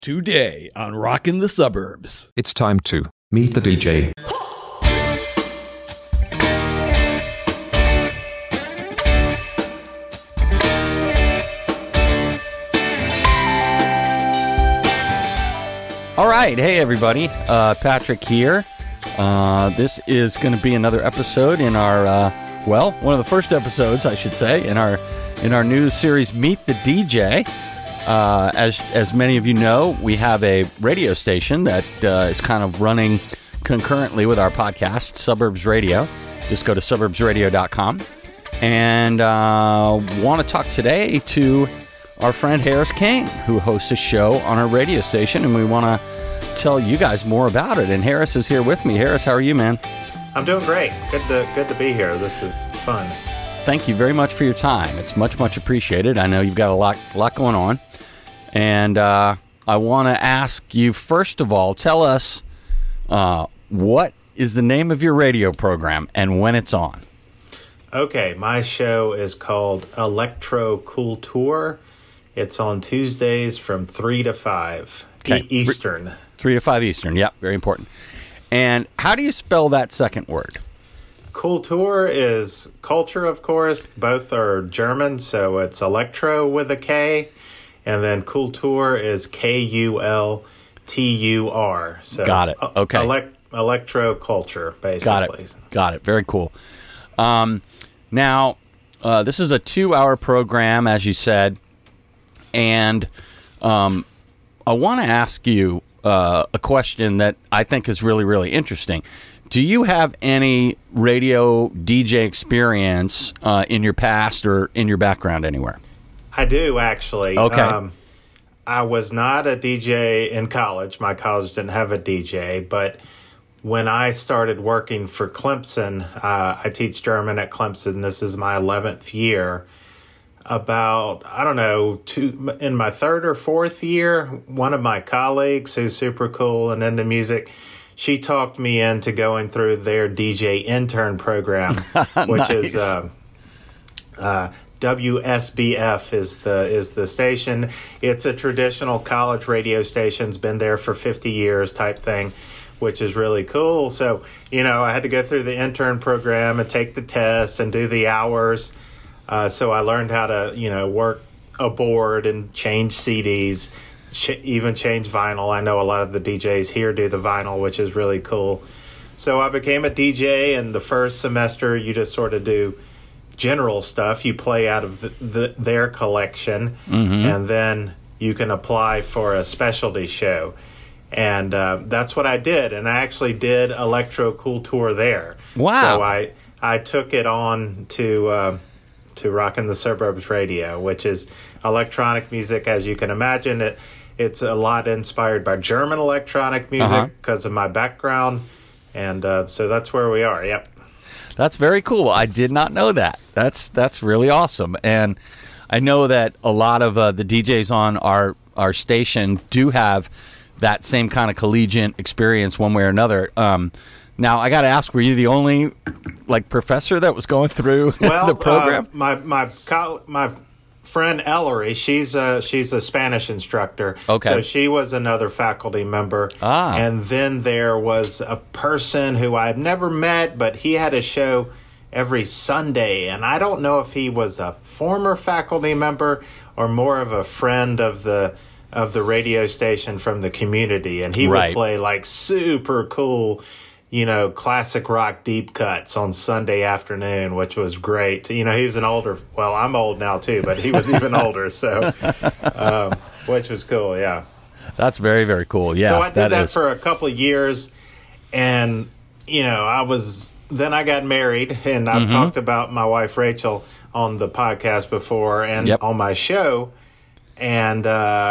Today on Rockin' the Suburbs. It's time to meet the DJ. All right. Hey, everybody. Patrick here. This is going to be another episode in our, one of the first episodes, I should say, in our new series, Meet the DJ. As many of you know, we have a radio station that is kind of running concurrently with our podcast, Suburbs Radio. Just go to suburbsradio.com. And want to talk today to our friend Harris King, who hosts a show on our radio station, and we want to tell you guys more about it. And Harris is here with me. Harris, how are you, man? I'm doing great. Good to be here. This is fun. Thank you very much for your time. It's much, much appreciated. I know you've got a lot going on. And I want to ask you, first of all, tell us what is the name of your radio program and when it's on? Okay, my show is called Electro Culture. It's on Tuesdays from 3 to 5 Eastern. 3 to 5 Eastern, yeah, very important. And how do you spell that second word? Kultur is culture, of course. Both are German, so it's electro with a K. And then Kultur is Kultur. So got it. Okay. Electro culture, basically. Got it. Very cool. Now, this is a 2-hour program, as you said. And I want to ask you a question that I think is really, really interesting. Do you have any radio DJ experience in your past or in your background anywhere? I do, actually. Okay. I was not a DJ in college. My college didn't have a DJ. But when I started working for Clemson, I teach German at Clemson. This is my 11th year. About, in my third or fourth year, one of my colleagues who's super cool and into music, she talked me into going through their DJ intern program, which Nice. is WSBF is the station. It's a traditional college radio station. It's been there for 50 years type thing, which is really cool. So, I had to go through the intern program and take the test and do the hours. So I learned how to, work a board and change CDs, even change vinyl. I know a lot of the DJs here do the vinyl, which is really cool. So I became a DJ, and the first semester you just sort of do general stuff. You play out of their collection, and then you can apply for a specialty show. And that's what I did. And I actually did Electro Culture there. Wow. So I took it on to Rockin' the Suburbs Radio, which is electronic music, as you can imagine. It's a lot inspired by German electronic music because of my background. And so that's where we are. Yep. That's very cool. I did not know that. That's really awesome. And I know that a lot of the DJs on our station do have that same kind of collegiate experience one way or another. Now, I got to ask, were you the only professor that was going through the program? My friend Ellery, she's a Spanish instructor. Okay. So she was another faculty member. And then there was a person who I've never met, but he had a show every Sunday. And I don't know if he was a former faculty member or more of a friend of the radio station from the community. And he would play super cool, classic rock deep cuts on Sunday afternoon, which was great. He was I'm old now too, but he was even older. So, which was cool. Yeah. That's very, very cool. Yeah. So I did that for a couple of years, and, then I got married, and I've talked about my wife, Rachel, on the podcast before and on my show. And,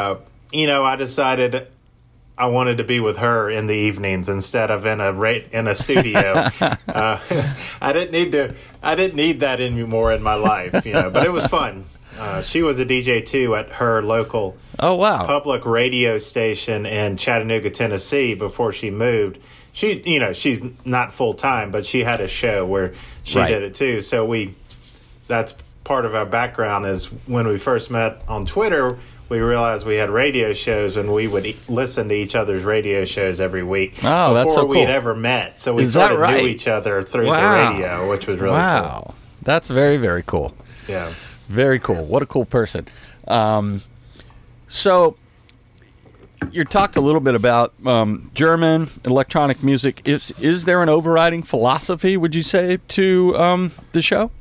I decided I wanted to be with her in the evenings instead of in a studio. I didn't need that anymore in my life, but it was fun. She was a DJ too at her local public radio station in Chattanooga, Tennessee before she moved. She's not full time, but she had a show where she did it too. So that's part of our background is when we first met on Twitter, we realized we had radio shows, and we would listen to each other's radio shows every week Oh, that's so before we'd cool. ever met. So we Is that sort of right? knew each other through the Wow. radio, which was really Wow. That's very, very cool. cool. Yeah. Very cool. What a cool person. So you talked a little bit about German electronic music. Is there an overriding philosophy, would you say, to the show?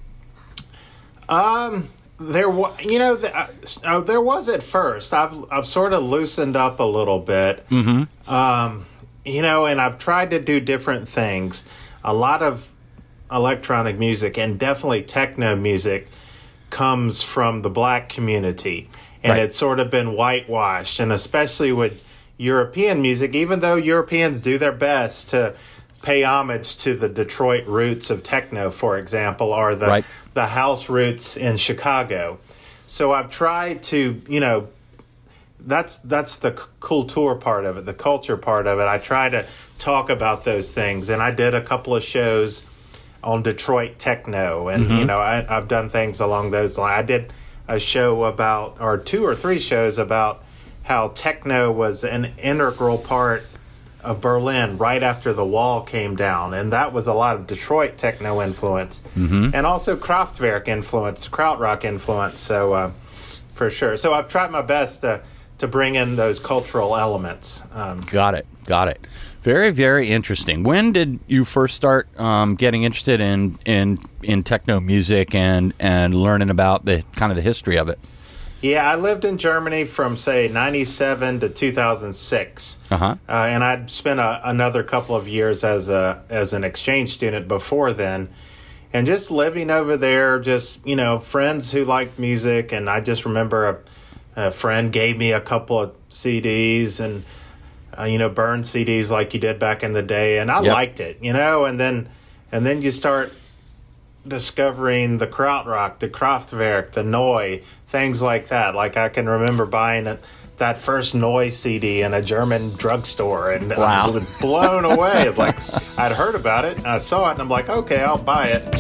There was at first. I've sort of loosened up a little bit. Mm-hmm. And I've tried to do different things. A lot of electronic music and definitely techno music comes from the black community, and Right. it's sort of been whitewashed, and especially with European music, even though Europeans do their best to pay homage to the Detroit roots of techno, for example, or Right. the house roots in Chicago. So I've tried to, that's the culture part of it, the culture part of it. I try to talk about those things, and I did a couple of shows on Detroit techno, and I've done things along those lines. I did a show about, or 2 or 3 shows about how techno was an integral part of Berlin right after the wall came down, and that was a lot of Detroit techno influence, and also Kraftwerk influence, krautrock influence. So for sure. So I've tried my best to bring in those cultural elements. Got it. Very, very interesting. When did you first start getting interested in techno music and learning about the kind of the history of it? Yeah, I lived in Germany from, say, 97 to 2006. And I'd spent another couple of years as an exchange student before then. And just living over there, just, friends who liked music. And I just remember a friend gave me a couple of CDs and, burned CDs like you did back in the day. And I liked it, and then you start discovering the krautrock, the Kraftwerk, the Neu, things like that. Like I can remember buying that first Neu CD in a German drugstore, and I was blown away. It's like I'd heard about it, and I saw it, and I'm like, okay, I'll buy it.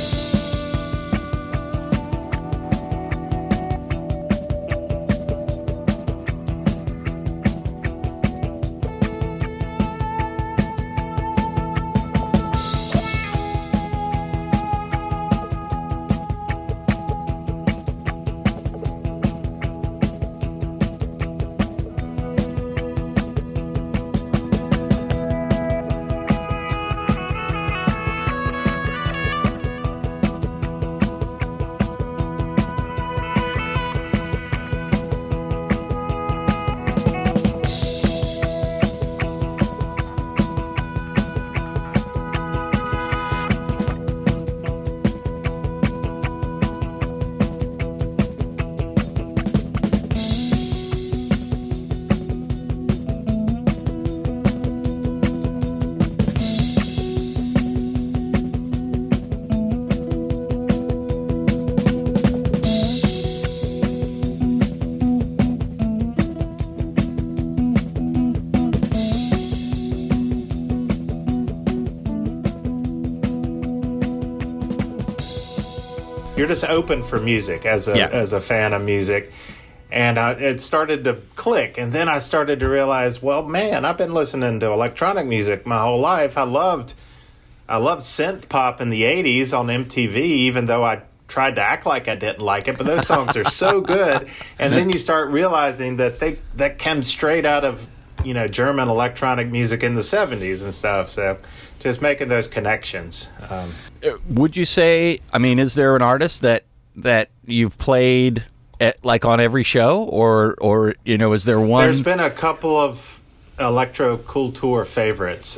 You're just open for music as a fan of music. And it started to click. And then I started to realize, well, man, I've been listening to electronic music my whole life. I loved synth pop in the 80s on MTV, even though I tried to act like I didn't like it. But those songs are so good. And then you start realizing that came straight out of, German electronic music in the 70s and stuff. So just making those connections. Would you say, is there an artist that you've played like on every show, or is there one? There's been a couple of electro culture favorites.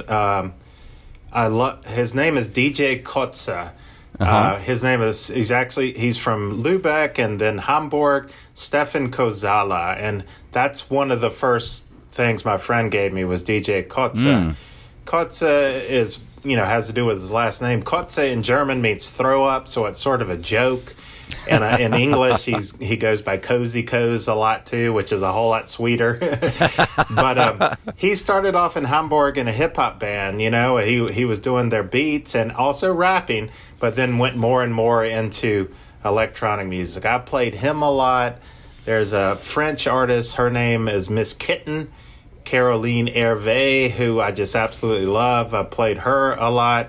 His name is DJ Kotze. His name is he's from Lübeck and then Hamburg. Stefan Kozala, and that's one of the first things my friend gave me was DJ Kotze. Kotze is has to do with his last name. Kotze in German means throw up, so it's sort of a joke. And in English, he goes by Cozy Coz a lot too, which is a whole lot sweeter. But he started off in Hamburg in a hip hop band. He was doing their beats and also rapping, but then went more and more into electronic music. I played him a lot. There's a French artist. Her name is Miss Kitten, Caroline Hervé, who I just absolutely love. I played her a lot.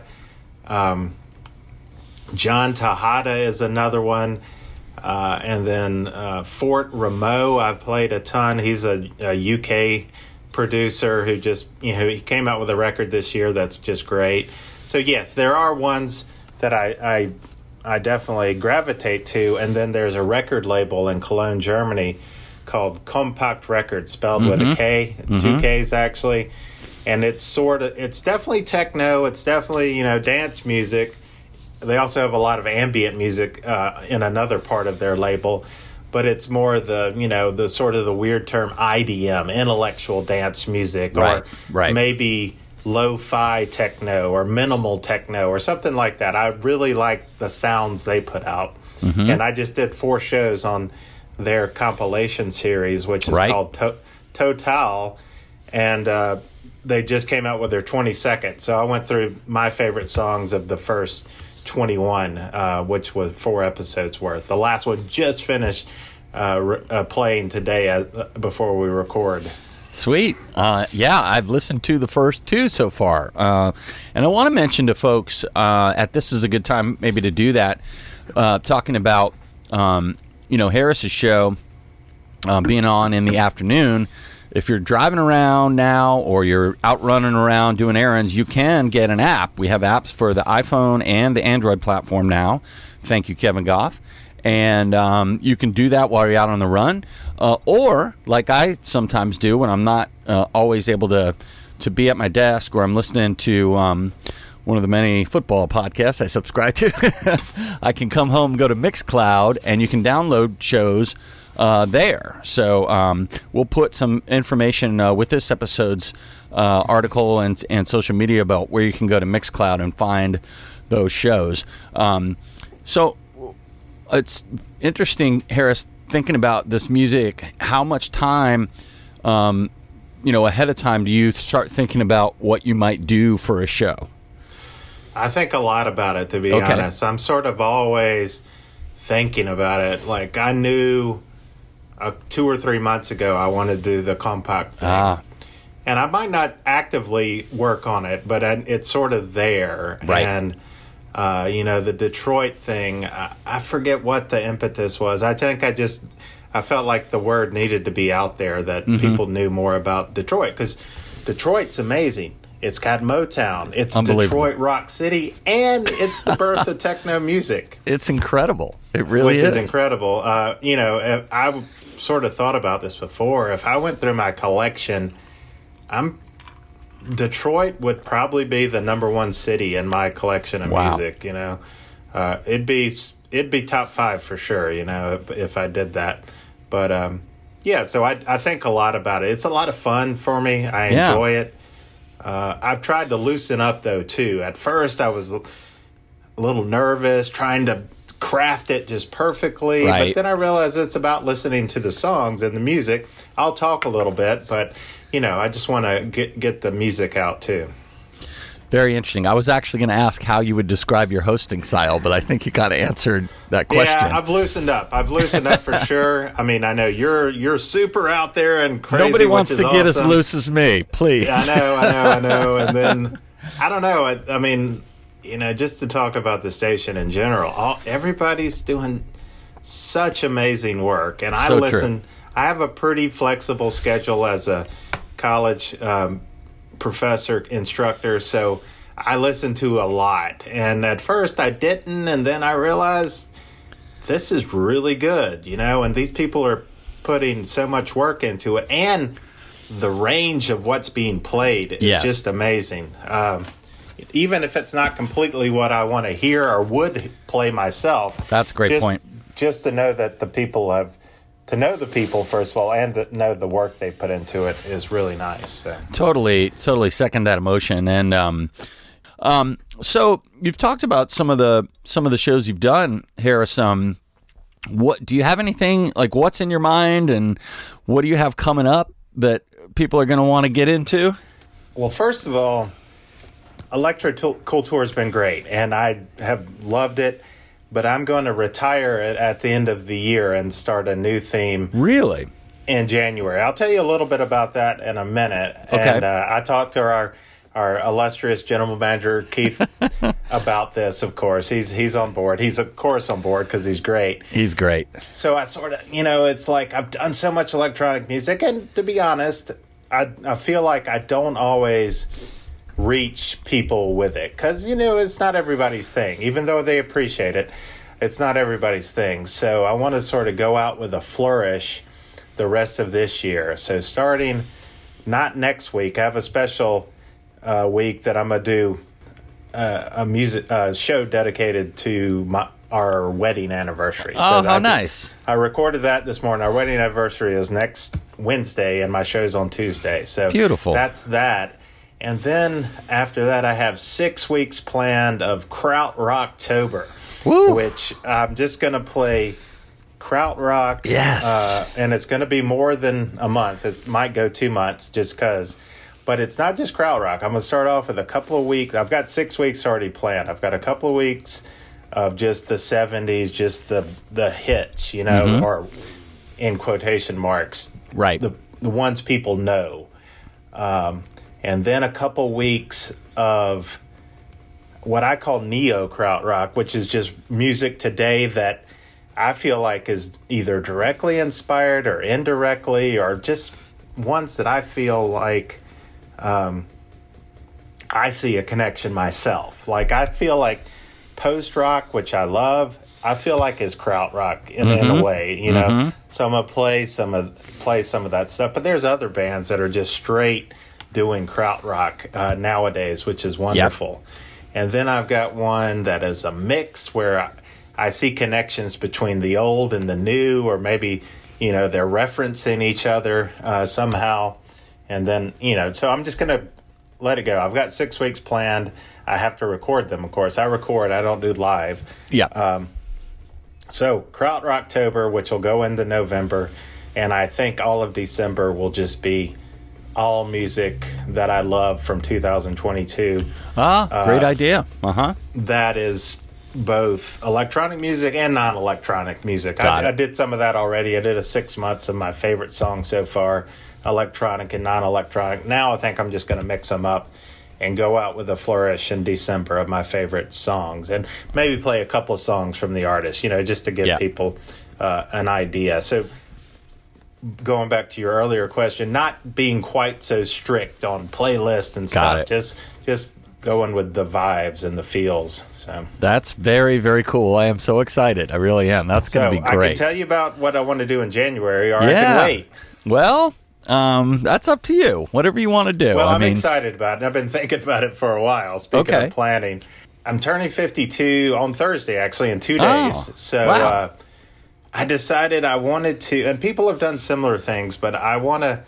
John Tejada is another one. And then Fort Rameau, I've played a ton. He's a UK producer who just, he came out with a record this year that's just great. So, yes, there are ones that I definitely gravitate to. And then there's a record label in Cologne, Germany called Compact Records, spelled with a K, two Ks actually. And it's definitely techno. It's definitely, dance music. They also have a lot of ambient music in another part of their label, but it's more the sort of the weird term IDM, intellectual dance music, or maybe lo-fi techno or minimal techno or something like that. I really like the sounds they put out. And I just did 4 shows on their compilation series, which is called Total, and they just came out with their 22nd. So I went through my favorite songs of the first 21, which was 4 episodes worth. The last one just finished playing today before we record. Sweet. I've listened to the first 2 so far. And I want to mention to folks, this is a good time maybe to do that, talking about, Harris's show being on in the afternoon. If you're driving around now or you're out running around doing errands, you can get an app. We have apps for the iPhone and the Android platform now. Thank you, Kevin Goff. And you can do that while you're out on the run. Or, like I sometimes do when I'm not always able to be at my desk, or I'm listening to one of the many football podcasts I subscribe to, I can come home, go to Mixcloud, and you can download shows there. So we'll put some information with this episode's article and social media about where you can go to Mixcloud and find those shows. So it's interesting, Harris, thinking about this music. How much time, ahead of time do you start thinking about what you might do for a show? I think a lot about it, to be honest. I'm sort of always thinking about it. Like, I knew 2 or 3 months ago I wanted to do the compact thing. And I might not actively work on it, but it's sort of there. Right. And, the Detroit thing, I forget what the impetus was. I think I felt like the word needed to be out there, that people knew more about Detroit, because Detroit's amazing. It's got Motown. It's Detroit Rock City, and it's the birth of techno music. It's incredible. It really is. Which is incredible. I sort of thought about this before. If I went through my collection, Detroit would probably be the number 1 city in my collection of music. It'd be top 5 for sure. If I did that. But so I think a lot about it. It's a lot of fun for me. I enjoy it. I've tried to loosen up, though, too. At first, I was a little nervous, trying to craft it just perfectly. Right. But then I realized it's about listening to the songs and the music. I'll talk a little bit, but, I just want to get the music out, too. Very interesting. I was actually going to ask how you would describe your hosting style, but I think you kind of answered that question. Yeah, I've loosened up. For sure. I mean, I know you're super out there and crazy. Nobody wants to get awesome. as loose as me, please. Yeah, I know. And then, I don't know. I mean, just to talk about the station in general, everybody's doing such amazing work. And I listen. True. I have a pretty flexible schedule as a college professor, instructor, so I listen to a lot. And at first I didn't, and then I realized this is really good, and these people are putting so much work into it, and the range of what's being played is just amazing. Even if it's not completely what I want to hear or would play myself. That's a great point. Just to know that the people to know the people, first of all, and to know the work they put into it is really nice. So. Totally second that emotion. And so you've talked about some of the shows you've done, Harris. What do you have anything, like, what's in your mind, and what do you have coming up that people are going to want to get into? Well, first of all, Electro Cool Tour has been great, and I have loved it. but I'm going to retire it at the end of the year and start a new theme Really? in January. I'll tell you a little bit about that in a minute. Okay. And I talked to our illustrious general manager, Keith, about this, of course. He's on board. He's, of course, on board because he's great. He's great. So I sort of, it's like I've done so much electronic music. And to be honest, I feel like I don't always reach people with it because, it's not everybody's thing. Even though they appreciate it, it's not everybody's thing. So I want to sort of go out with a flourish the rest of this year. So starting not next week, I have a special week that I'm going to do a music show dedicated to our wedding anniversary. Oh, how nice. I recorded that this morning. Our wedding anniversary is next Wednesday, and my show's on Tuesday. So beautiful. That's that. And then after that, I have 6 weeks planned of Krautrocktober, which I'm just going to play krautrock. Yes. And it's going to be more than a month. It might go 2 months just because. But it's not just krautrock. I'm going to start off with a couple of weeks. I've got 6 weeks already planned. I've got a couple of weeks of just the 70s, just the hits, or in quotation marks. Right. The ones people know. And then a couple weeks of what I call neo krautrock, which is just music today that I feel like is either directly inspired or indirectly, or just ones that I feel like I see a connection myself. Like I feel like post rock, which I love, I feel like is krautrock in a way. So I'm gonna play some of that stuff. But there's other bands that are just straight doing krautrock nowadays, which is wonderful. Yep. And then I've got one that is a mix where I see connections between the old and the new, or maybe, they're referencing each other somehow. And then, so I'm just going to let it go. I've got 6 weeks planned. I have to record them, of course. I record. I don't do live. Yeah. So Krautrocktober, which will go into November. And I think all of December will just be all music that I love from 2022. Great idea. That is both electronic music and non-electronic music. I did some of that already. I did a 6 months of my favorite songs so far, electronic and non-electronic. Now I think I'm just going to mix them up and go out with a flourish in December of my favorite songs, and maybe play a couple of songs from the artist, just to give people an idea. So going back to your earlier question, not being quite so strict on playlists and stuff, just going with the vibes and the feels. So that's very, very cool. I am so excited. I really am. That's going to be great. I can tell you about what I want to do in January, or I can wait. Well, that's up to you. Whatever you want to do. Well, I'm excited about it. I've been thinking about it for a while. Speaking of planning, I'm turning 52 on Thursday, actually, in 2 days. So I decided I wanted to, and people have done similar things, but I want to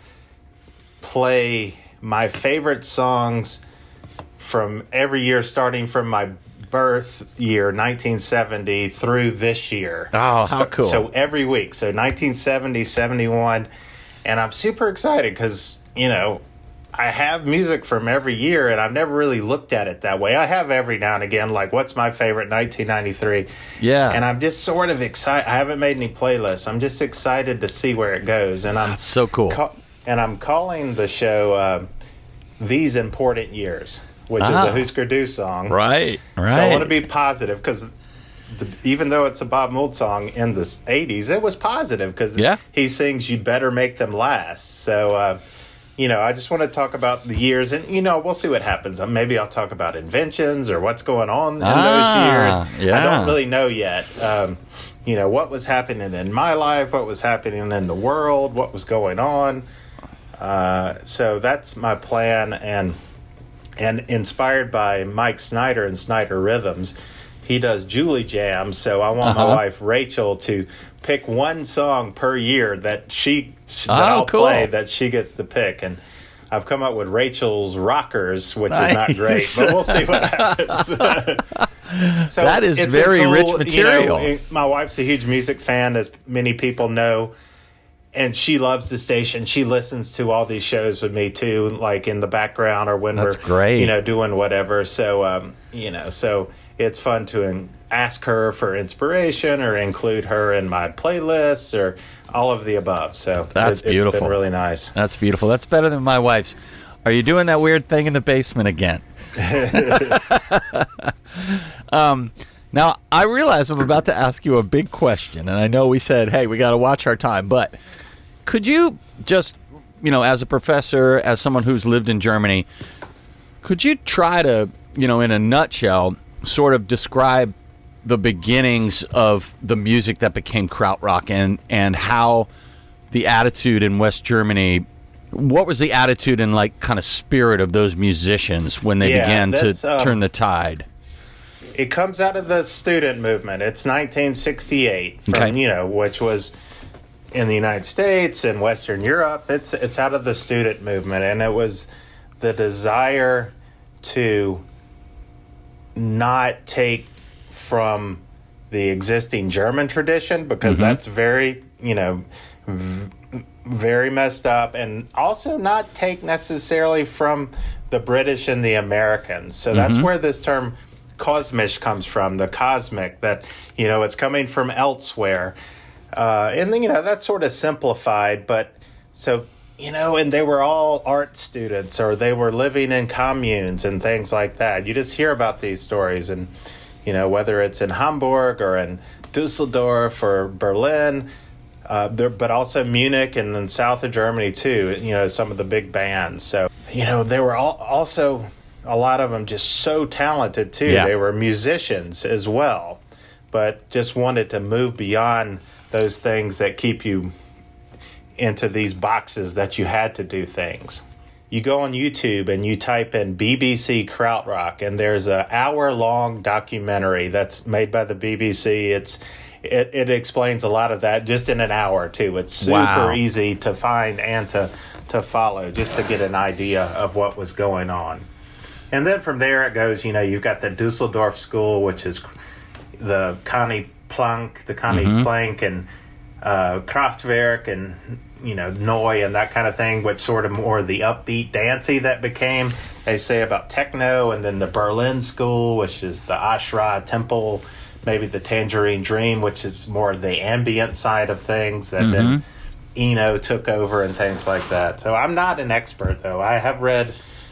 play my favorite songs from every year, starting from my birth year, 1970, through this year. Oh, how cool. So every week. So 1970, 71. And I'm super excited because, I have music from every year, and I've never really looked at it that way. I have every now and again, like, what's my favorite 1993? Yeah. And I'm just sort of excited. I haven't made any playlists. I'm just excited to see where it goes. And That's so cool. And I'm calling the show These Important Years, which is a Husker Du song. Right. So I want to be positive because even though it's a Bob Mould song in the 80s, it was positive because he sings, "You'd better make them last." So, I just want to talk about the years, and, we'll see what happens. Maybe I'll talk about inventions or what's going on in those years. Yeah. I don't really know yet. What was happening in my life, what was happening in the world, what was going on. So that's my plan, and inspired by Mike Snyder and Snyder Rhythms. He does Julie Jams, so I want my wife Rachel to pick one song per year that I'll play that she gets to pick. And I've come up with Rachel's Rockers, which is not great, but we'll see what happens. So that is very rich material. My wife's a huge music fan, as many people know, and she loves the station. She listens to all these shows with me too, like in the background or when we're great. Doing whatever. So it's fun to ask her for inspiration or include her in my playlists or all of the above. So that's beautiful. It's been really nice. That's beautiful. That's better than my wife's. Are you doing that weird thing in the basement again? Now, I realize I'm about to ask you a big question, and I know we said, hey, we got to watch our time, but could you just, as a professor, as someone who's lived in Germany, could you try to, in a nutshell, sort of describe the beginnings of the music that became krautrock and how the attitude in West Germany, what was the attitude and kind of spirit of those musicians when they began to turn the tide? It comes out of the student movement. It's 1968, which was in the United States and Western Europe. It's out of the student movement, and it was the desire to not take from the existing German tradition, because that's very, very messed up, and also not take necessarily from the British and the Americans. So that's where this term Kosmisch comes from, the cosmic, that, it's coming from elsewhere. And then, that's sort of simplified, but so, and they were all art students, or they were living in communes and things like that. You just hear about these stories, and, whether it's in Hamburg or in Dusseldorf or Berlin, but also Munich and then south of Germany too, some of the big bands. So, they were also, a lot of them just so talented too. Yeah. They were musicians as well, but just wanted to move beyond those things that keep you into these boxes that you had to do things. You go on YouTube and you type in BBC Krautrock, and there's an hour-long documentary that's made by the BBC. It explains a lot of that just in an hour too. It's super easy to find and to follow, just to get an idea of what was going on. And then from there it goes, you've got the Dusseldorf School, which is the Conny Plank, and Kraftwerk and, Neu and that kind of thing, which sort of more the upbeat, dancey that became, they say, about techno. And then the Berlin School, which is the Ashra Temple, maybe the Tangerine Dream, which is more the ambient side of things that then Eno took over and things like that. So I'm not an expert, though. I have read...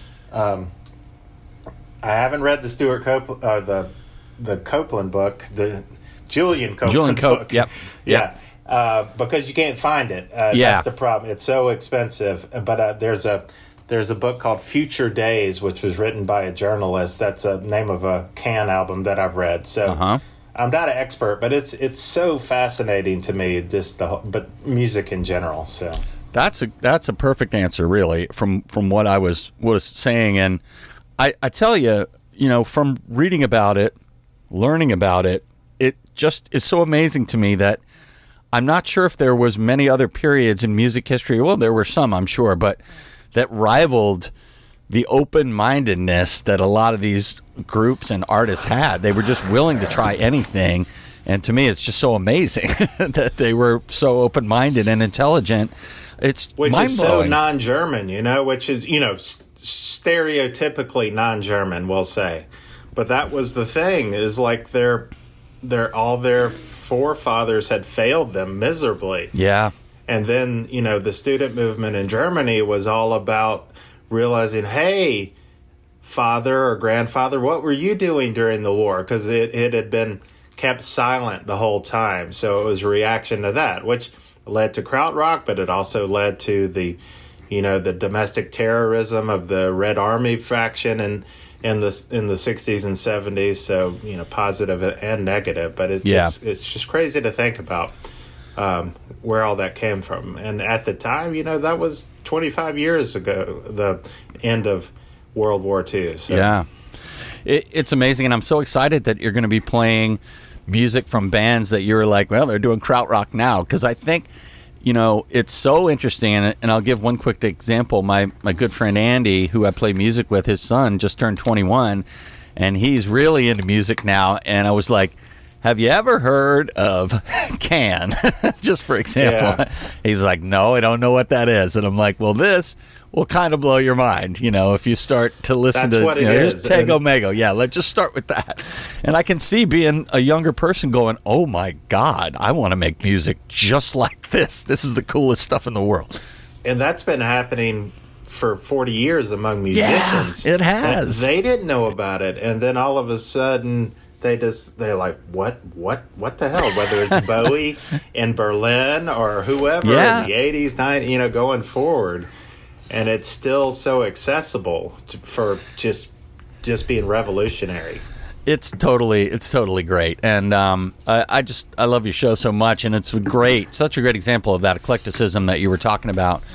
I haven't read the Stuart Copeland, the Copeland book, the Julian Copeland book. Yep. Yeah. Because you can't find it. That's the problem. It's so expensive. But there's a book called Future Days, which was written by a journalist. That's the name of a Can album that I've read. So I'm not an expert, but it's so fascinating to me, but music in general. So that's a perfect answer, really, from what I was saying. And I tell you, from reading about it, learning about it, it just is so amazing to me that I'm not sure if there was many other periods in music history. Well, there were some, I'm sure, but that rivaled the open-mindedness that a lot of these groups and artists had. They were just willing to try anything. And to me, it's just so amazing that they were so open-minded and intelligent. It's which mind-blowing. Is so non-German, which is, stereotypically non-German, we'll say. But that was the thing, is like all their forefathers had failed them miserably. Yeah. And then, the student movement in Germany was all about realizing, hey, father or grandfather, what were you doing during the war? Because it had been kept silent the whole time. So it was a reaction to that, which led to krautrock, but it also led to the domestic terrorism of the Red Army faction in the 60s and 70s. So, positive and negative. But it's just crazy to think about where all that came from. And at the time, that was 25 years ago, the end of World War II. So. Yeah. It's amazing, and I'm so excited that you're going to be playing music from bands that you're like, well, they're doing krautrock now, because I think... it's so interesting, and I'll give one quick example. My good friend Andy, who I play music with, his son just turned 21, and he's really into music now. And I was like, have you ever heard of Can? Just for example. Yeah. He's like, no, I don't know what that is. And I'm like, well, this will kind of blow your mind, if you start to listen That's to, what it here's is. Tego Mego. Yeah, let's just start with that. And I can see being a younger person going, oh my God, I want to make music just like this. This is the coolest stuff in the world. And that's been happening for 40 years among musicians. Yeah, it has. They didn't know about it. And then all of a sudden, they're like, what the hell? Whether it's Bowie in Berlin or whoever in the 80s, 90s, going forward. And it's still so accessible for just being revolutionary. It's totally great, and I love your show so much, and it's such a great example of that eclecticism that you were talking about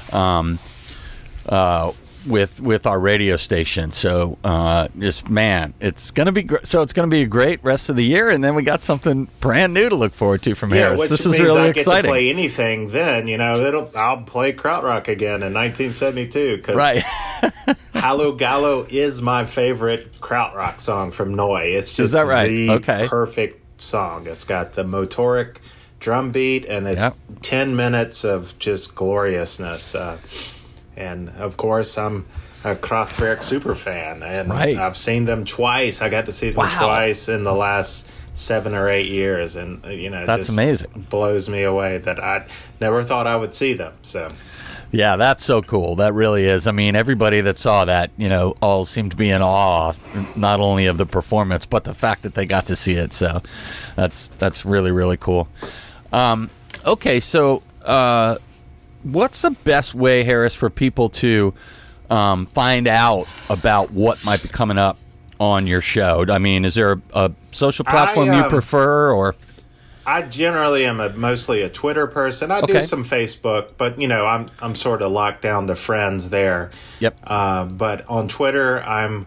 with our radio station. So it's gonna be it's gonna be a great rest of the year, and then we got something brand new to look forward to from Harris. Which this means is really I get exciting. to play anything. Then I'll play krautrock again in 1972 because Hallo Gallo is my favorite krautrock song from Neu. It's just the perfect song. It's got the motoric drum beat, and it's 10 minutes of just gloriousness. And of course, I'm a Kraftwerk super fan, and I've seen them twice. I got to see them twice in the last 7 or 8 years, and that's amazing. Blows me away that I never thought I would see them. So. Yeah, that's so cool. That really is. I mean, everybody that saw that, all seemed to be in awe, not only of the performance, but the fact that they got to see it. So that's really, really cool. Okay, so what's the best way, Harris, for people to find out about what might be coming up on your show? I mean, is there a social platform you prefer, or? I generally am mostly a Twitter person. I do some Facebook, but I'm sort of locked down to friends there. Yep. But on Twitter,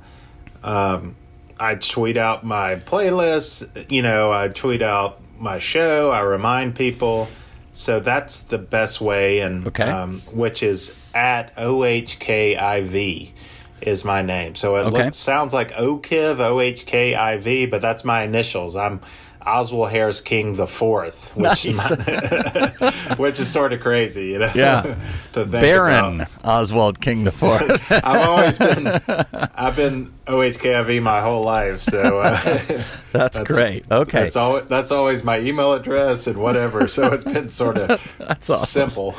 I tweet out my playlists. I tweet out my show. I remind people. So that's the best way, and which is at OHKIV is my name. So it sounds like OKIV, OHKIV, but that's my initials. I'm Oswald Harris King the Fourth, which which is sort of crazy, Yeah, to think Baron about. Oswald King the Fourth. I've been OHKIV my whole life, so that's great. Okay, that's always my email address and whatever. So it's been sort of simple.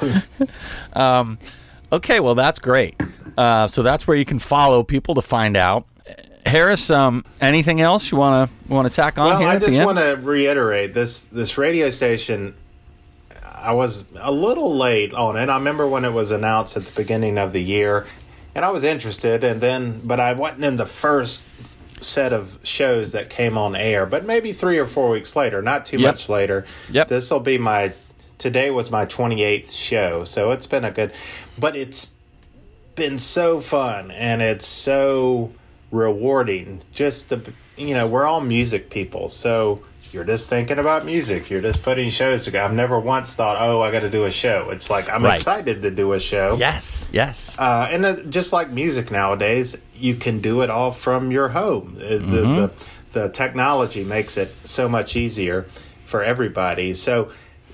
Okay, well that's great. So that's where you can follow people to find out. Harris, anything else you want to tack on here? I just want to reiterate this radio station. I was a little late on it. I remember when it was announced at the beginning of the year, and I was interested. But I wasn't in the first set of shows that came on air. But maybe 3 or 4 weeks later, not too much later. Yep. This will be today was my 28th show, so it's been but it's been so fun, and it's so rewarding. Just we're all music people, so you're just thinking about music. You're just putting shows together. I've never once thought, I got to do a show. It's like I'm excited to do a show. Yes. And just like music nowadays, you can do it all from your home. The technology makes it so much easier for everybody. So,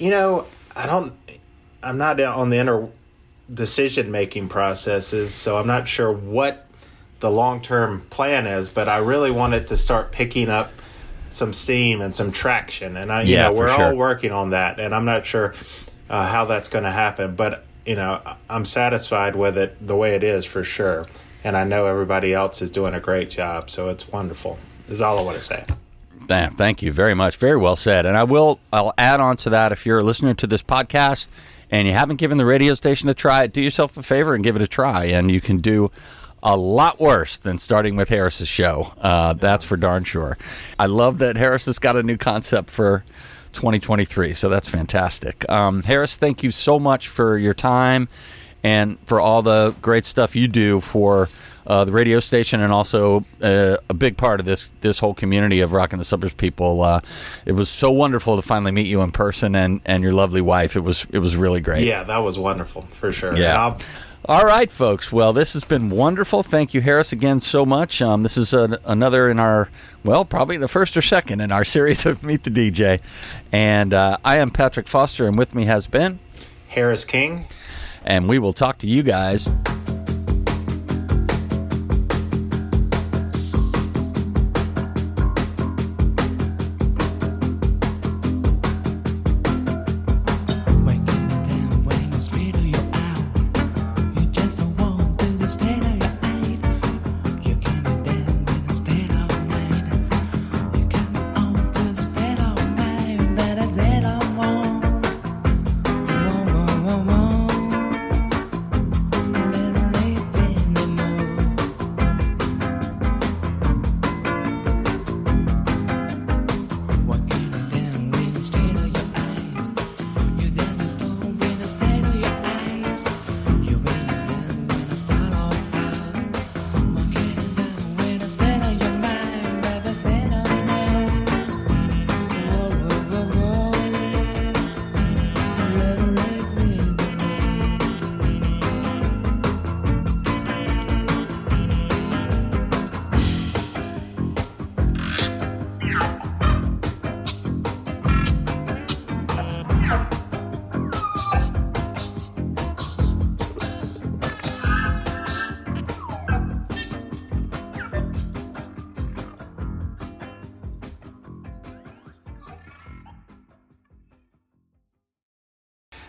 I'm not on the inner decision-making processes, so I'm not sure what the long-term plan is, but I really want it to start picking up some steam and some traction. And we're all working on that, and I'm not sure how that's going to happen, but I'm satisfied with it the way it is for sure. And I know everybody else is doing a great job, so it's wonderful. Is all I want to say. Thank you very much. Very well said. And I'll add on to that. If you're a listener to this podcast and you haven't given the radio station a try, do yourself a favor and give it a try. And you can do a lot worse than starting with Harris's show. That's for darn sure. I love that Harris has got a new concept for 2023. So that's fantastic. Harris, thank you so much for your time and for all the great stuff you do for the radio station, and also a big part of this whole community of Rockin' the Suburbs people. It was so wonderful to finally meet you in person, and your lovely wife. It was really great. Yeah, that was wonderful for sure. Yeah. All right, folks. Well, this has been wonderful. Thank you, Harris, again so much. This is another in our, probably the first or second in our series of Meet the DJ. And I am Patrick Foster, and with me has been Harris King. And we will talk to you guys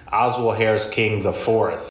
Oswald Harris King IV.